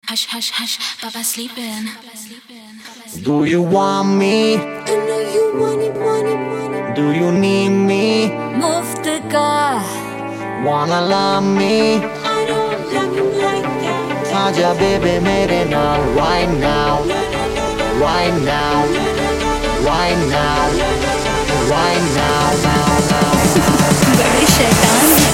Hush, hush, hush, Papa sleeping. Do you want me? I know you want it, want it, want it. Do you need me? मुफ्त का Wanna love me? I don't love you like that. आजा baby मेरे नाल right now, right now, right now, right now, now, now. बड़े शैतान हैं.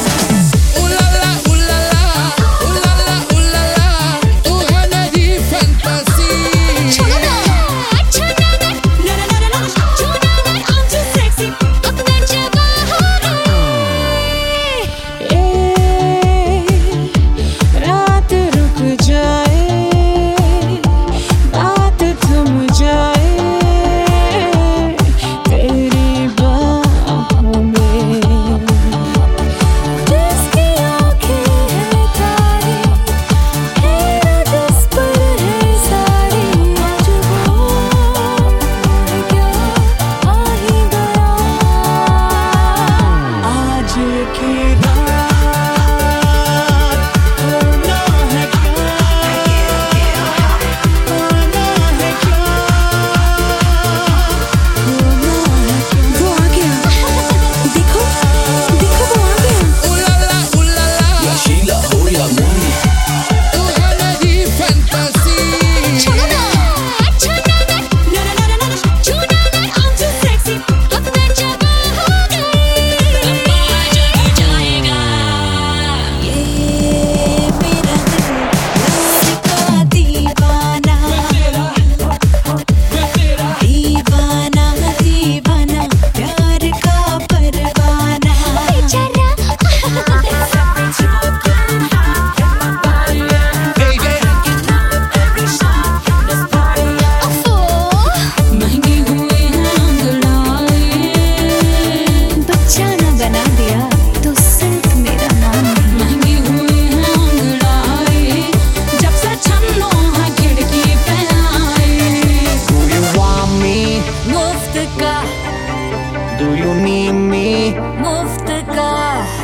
Do you need me? मुफ्त का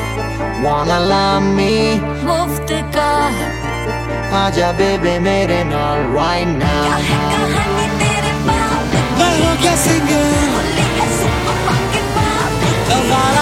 Wanna love me? मुफ्त का आजा baby मेरे नाल right now. कहानी तेरे बाप मैं हो गया सिंगर. होली है सुपर मार्केट बाप.